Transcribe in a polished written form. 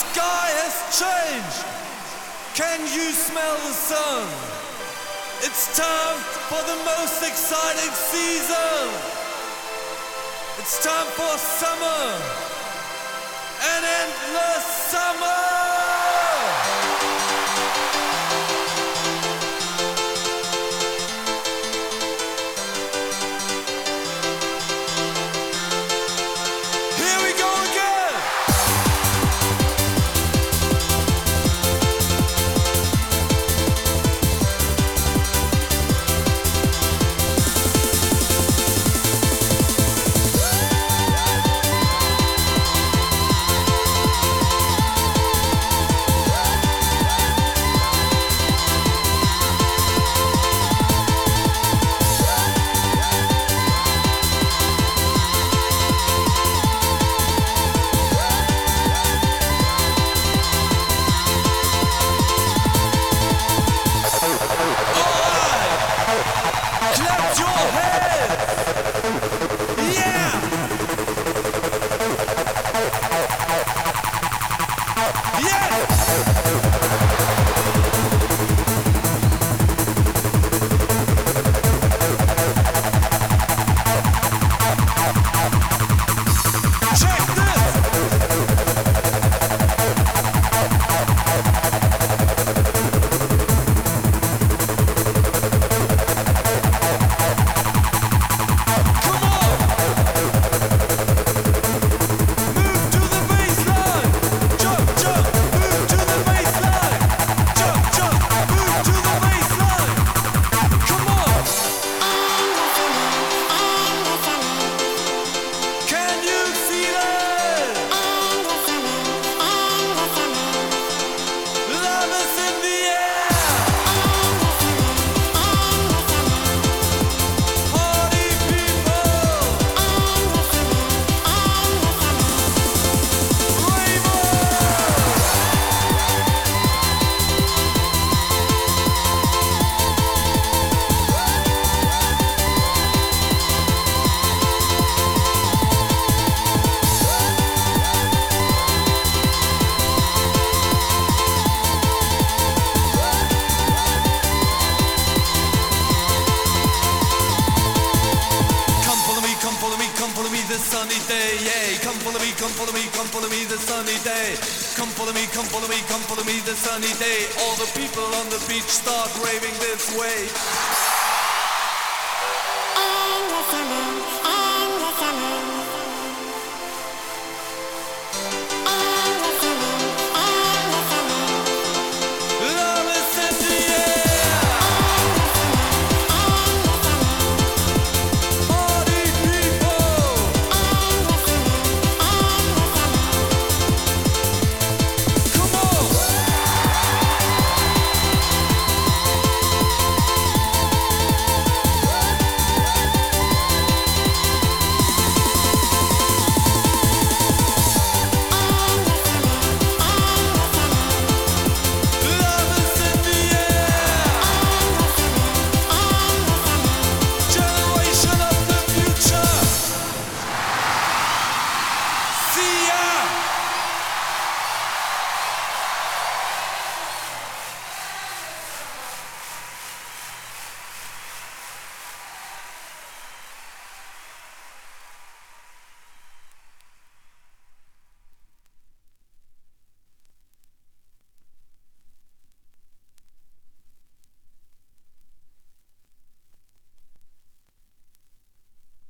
sky has changed. Can you smell the sun? It's time for the most exciting season. It's time for summer, an endless summer. Sunny day, yeah. Come follow me, come follow me, come follow me this sunny day. Come follow me, come follow me, come follow me this sunny day. All the people on the beach start raving this way.